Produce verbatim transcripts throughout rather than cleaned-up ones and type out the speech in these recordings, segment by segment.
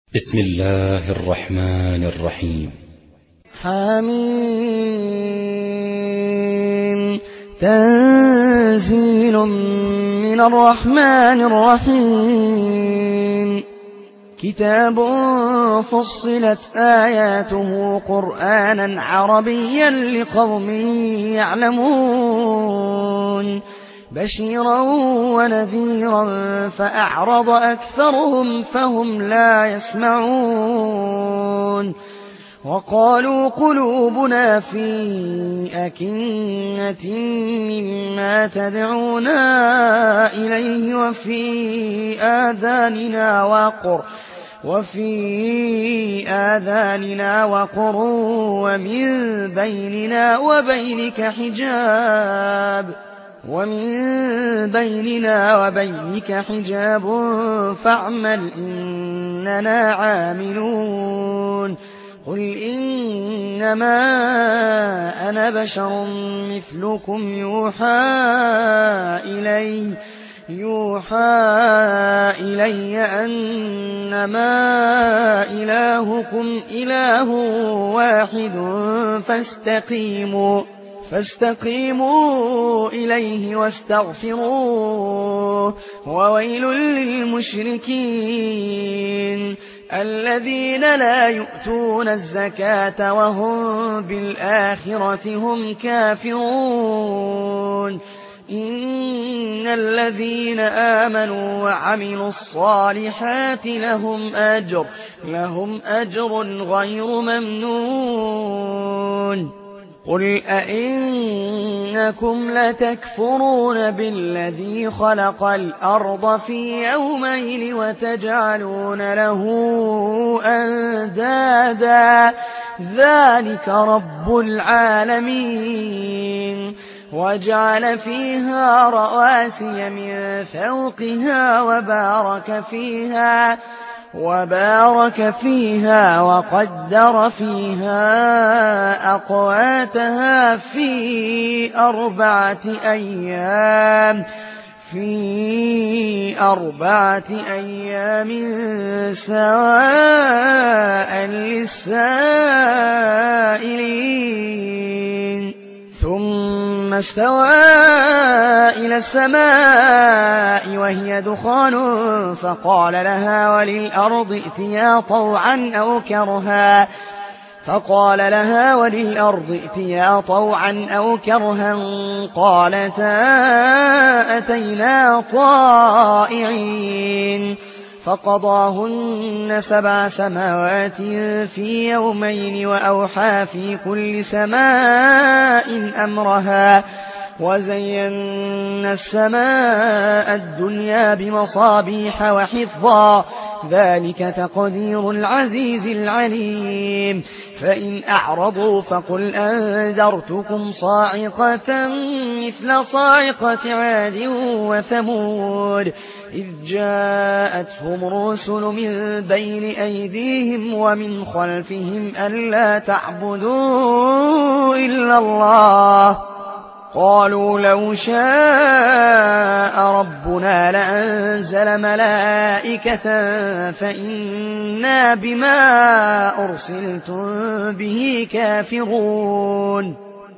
بسم الله الرحمن الرحيم. حميم تنزيل من الرحمن الرحيم. كتاب فصلت آياته قرآنا عربيا لقوم يعلمون بشيرا ونذيرا فأعرض أكثرهم فهم لا يسمعون. وقالوا قلوبنا في أكنة مما تدعونا إليه وفي آذاننا وقر وفي آذاننا وقر ومن بيننا وبينك حجاب ومن بيننا وبينك حجاب فاعمل إننا عاملون. قل إنما أنا بشر مثلكم يوحى إلي يوحى إلي أنما إلهكم إله واحد فاستقيموا فاستقيموا إليه واستغفروه. وويل للمشركين الذين لا يؤتون الزكاة وهم بالآخرة هم كافرون. إن الذين آمنوا وعملوا الصالحات لهم أجر لهم أجر غير ممنون. قل أئنكم لتكفرون بالذي خلق الأرض في يومين وتجعلون له أندادا ذلك رب العالمين. وجعل فيها رواسي من فوقها وبارك فيها وبارك فيها وقدر فيها أقواتها في أربعة أيام في أربعة أيام سواء للسائلين. ثم استوى إلى السماء وهي دخان فقال لها وللأرض ائتيا طوعا أو كرها فقال لها وللأرض ائتيا طوعا أو كرها قالتا أتينا طائعين. فقضاهن سبع سماوات في يومين وأوحى في كل سماء أمرها وزينا السماء الدنيا بمصابيح وحفظا ذلك تقدير العزيز العليم. فإن أعرضوا فقل أنذرتكم صاعقة مثل صاعقة عاد وثمود إذ جاءتهم الرسل من بين أيديهم ومن خلفهم ألا تعبدوا إلا الله قالوا لو شاء ربنا لأنزل ملائكة فإنا بما أرسلتم به كافرون.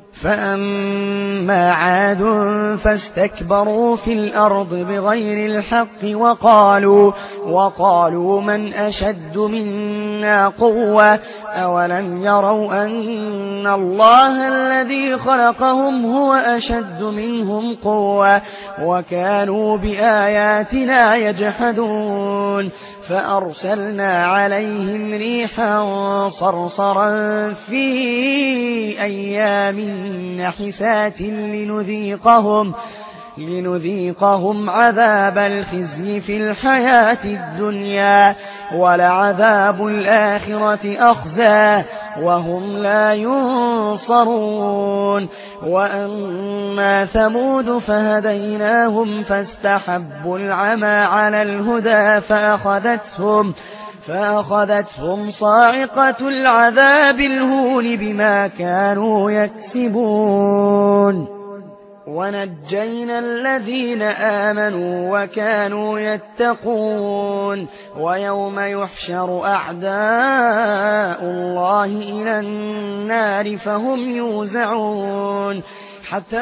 فأما عاد فاستكبروا في الأرض بغير الحق وقالوا وقالوا من أشد منا قوة أولم يروا أن الله الذي خلقهم هو أشد منهم قوة وكانوا بآياتنا يجحدون. فأرسلنا عليهم ريحا صرصرا في أيام نحسات لنذيقهم لنذيقهم عذاب الخزي في الحياة الدنيا ولعذاب الآخرة أخزى وهم لا ينصرون. وأما ثمود فهديناهم فاستحبوا العمى على الهدى فأخذتهم فأخذتهم صاعقة العذاب الهون بما كانوا يكسبون. ونجينا الذين آمنوا وكانوا يتقون ويوم يحشر أعداء الله إلى النار فهم يوزعون حتى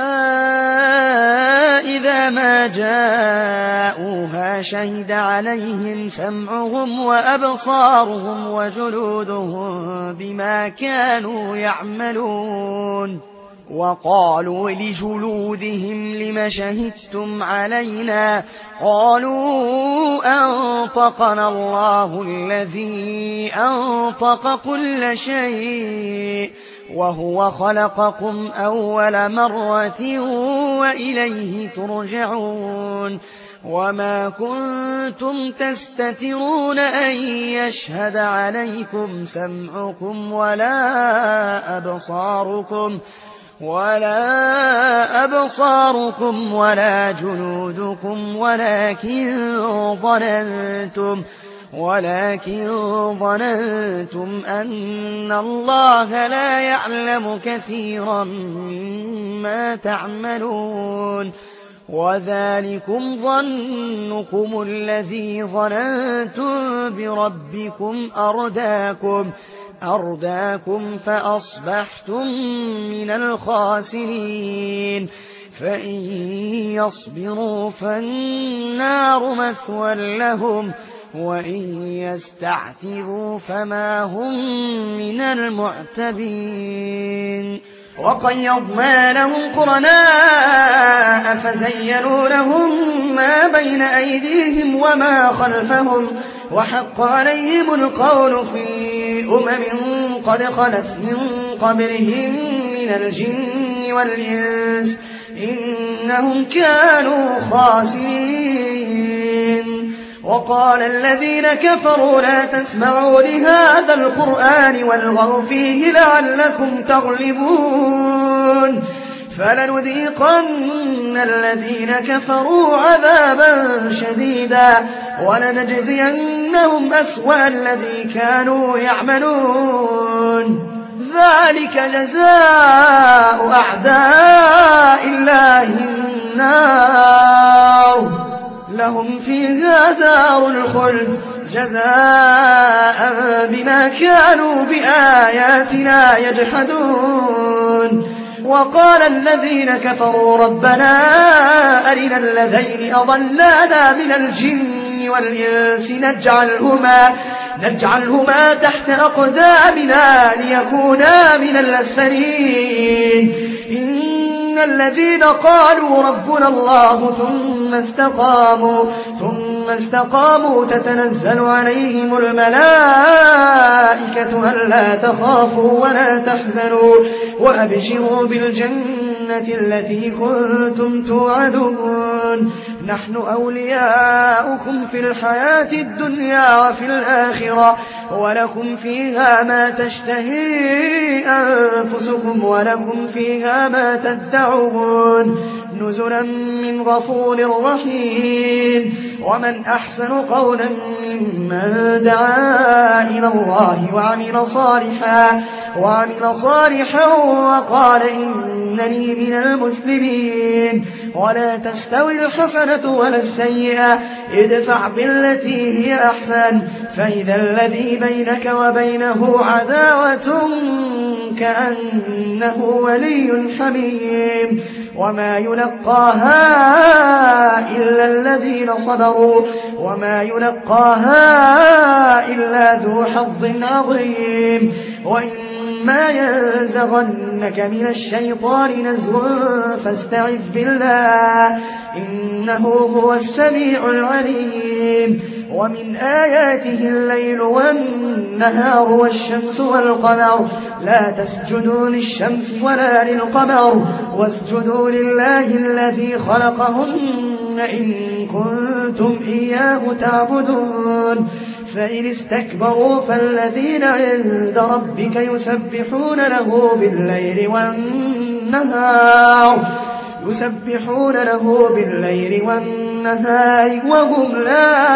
إذا ما جاءوها شهد عليهم سمعهم وأبصارهم وجلودهم بما كانوا يعملون وقالوا لجلودهم لم شهدتم علينا قالوا أنطقنا الله الذي أنطق كل شيء وهو خلقكم أول مرة وإليه ترجعون وما كنتم تستترون أن يشهد عليكم سمعكم ولا أبصاركم ولا أبصاركم ولا جلودكم ولكن ظننتم ولكن ظننتم أن الله لا يعلم كثيرا مما تعملون وذلكم ظنكم الذي ظننتم بربكم أرداكم أرداكم فأصبحتم من الخاسرين فإن يصبروا فالنار مثوى لهم وإن يستعتبوا فما هم من المعتبين وقيضنا لهم قرناء فزينوا لهم ما بين أيديهم وما خلفهم وحق عليهم القول في أمم قد خلت من قبلهم من الجن والإنس إنهم كانوا خاسرين وقال الذين كفروا لا تسمعوا لهذا القرآن والغوا فيه لعلكم تغلبون فلنذيقن الذين كفروا عذابا شديدا ولنجزينهم أسوأ الذي كانوا يعملون ذلك جزاء أعداء الله النار لهم فيها دار الخلد جزاء بما كانوا بآياتنا يجحدون وقال الذين كفروا ربنا أرنا الذين أضلانا من الجن والإنس نجعلهما, نجعلهما تحت أقدامنا ليكونا من الأسفلين إن الذين قالوا ربنا الله ثم استقاموا ثم استقاموا تتنزل عليهم الملائكة ألا تخافوا ولا تحزنوا وأبشروا بالجنة التي كنتم توعدون نحن أولياؤكم في الحياة الدنيا وفي الآخرة ولكم فيها ما تشتهي أنفسكم ولكم فيها ما تدعون نزلا من غفور رحيم ومن أحسن قولا ممن دعا إلى الله وعمل صالحا وعمل صالحا وقال إنني من المسلمين ولا تستوي الحسنة ولا السيئة ادفع بالتي هي أحسن فإذا الذي بينك وبينه عداوة كأنه ولي حميم وما يلقاها إلا الذين صبروا وما يلقاها إلا ذو حظ عظيم وإما ينزغنك من الشيطان نزغ فاستعذ بالله إنه هو السميع العليم ومن آياته الليل والنهار والشمس والقمر لا تسجدوا للشمس ولا للقمر واسجدوا لله الذي خلقهن إن كنتم إياه تعبدون فإن استكبروا فالذين عند ربك يسبحون له بالليل والنهار يسبحون له بالليل والنهار وهم لا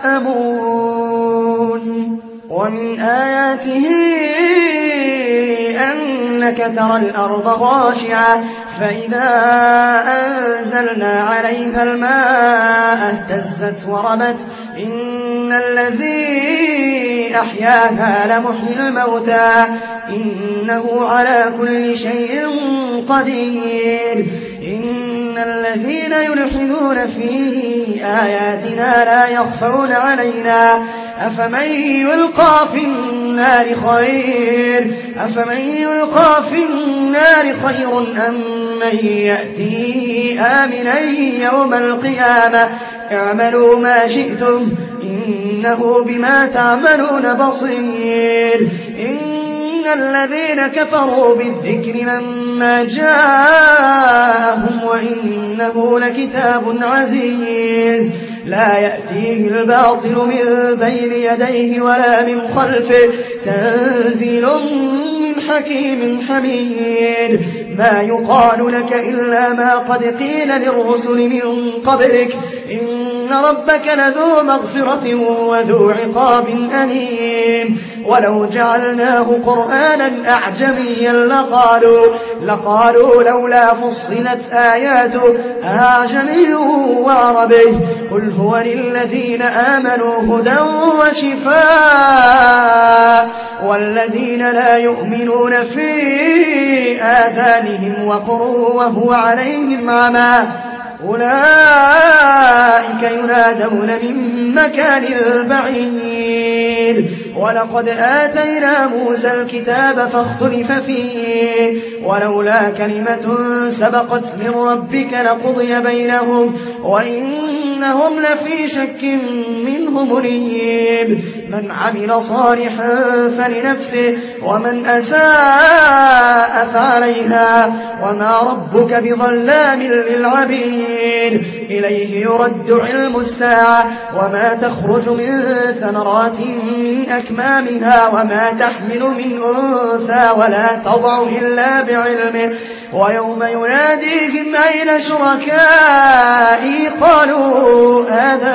يسأمون ومن آياته أنك ترى الأرض خاشعة فإذا أنزلنا عليها الماء اهتزت وربت إن الذي أحياها لمحيي الموتى إنه على كل شيء قدير إن الذين يلحدون في آياتنا لا يخفون علينا أفمن يلقى في النار خير أفمن يلقى في النار خير أم من يأتي آمنا يوم القيامة اعملوا ما شئتم إنه بما تعملون بصير إن الذين كفروا بالذكر لما جاءهم وإنه لكتاب عزيز لا يأتيه الباطل من بين يديه ولا من خلفه تنزيل من حكيم حميد ما يقال لك إلا ما قد قيل للرسل من قبلك إن ربك لذو مغفرة وذو عقاب أليم ولو جعلناه قرآنا أعجميا لقالوا, لقالوا لولا فصلت آياته أعجمي وعربي قل هو للذين آمنوا هدى وشفاء والذين لا يؤمنون في آذانهم وقر وهو عليهم عمى أولئك ينادون من مكان بعيد ولقد آتينا موسى الكتاب فاختلف فيه ولولا كلمة سبقت من ربك لقضي بينهم وإنهم لفي شك منه مريب من عمل صالحا فلنفسه ومن أساء فعليها وما ربك بظلام للعبيد إليه يرد علم الساعة وما تخرج من ثمرات من أكمامها وما تحمل من أنثى ولا تضع إلا بعلمه ويوم يناديهم أين شركائي قالوا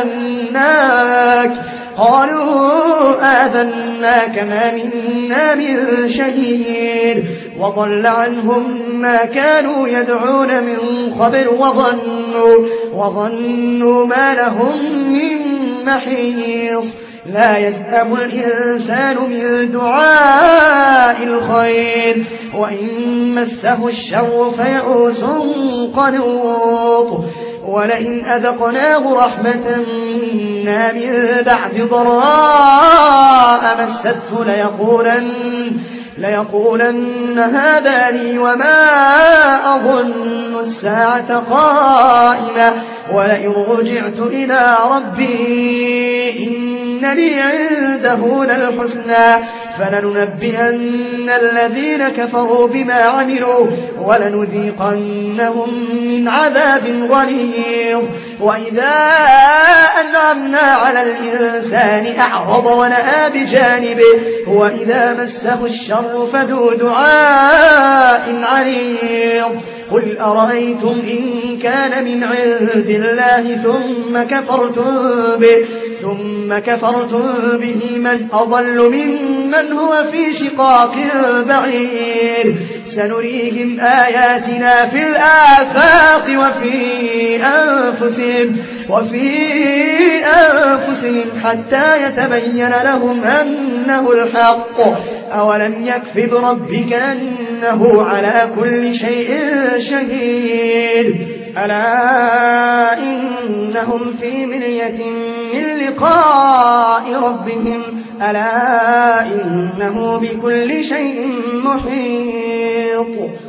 آذناك قالوا آذناك ما منا من شهيد وضل عنهم ما كانوا يدعون من قبل وظنوا, وظنوا ما لهم من محيص لا يسأم الإنسان من دعاء الخير وإن مسه الشر فيئوس قنوط ولئن أذقناه رحمة منا من بعد ضراء مسته ليقولن, ليقولن هذا لي وما أظن الساعة قائمة ولئن رجعت إلى ربي إن لي عنده للحسنى فلننبئن الذين كفروا بما عملوا ولنذيقنهم من عذاب غليظ وإذا أنعمنا على الإنسان أعرض ونأى بجانبه وإذا مسه الشر فذو دعاء عريض قل أرأيتم إن كان من عند الله ثم كفرتم به ثم كفرتم به من أضل ممن هو في شقاق بعيد سنريهم آياتنا في الآفاق وفي أنفسهم وفي أنفسهم حتى يتبين لهم أنه الحق أولم يكف بربك أنه على كل شيء شهيد ألا إنهم في مرية من لقاء ربهم ألا إنه بكل شيء محيط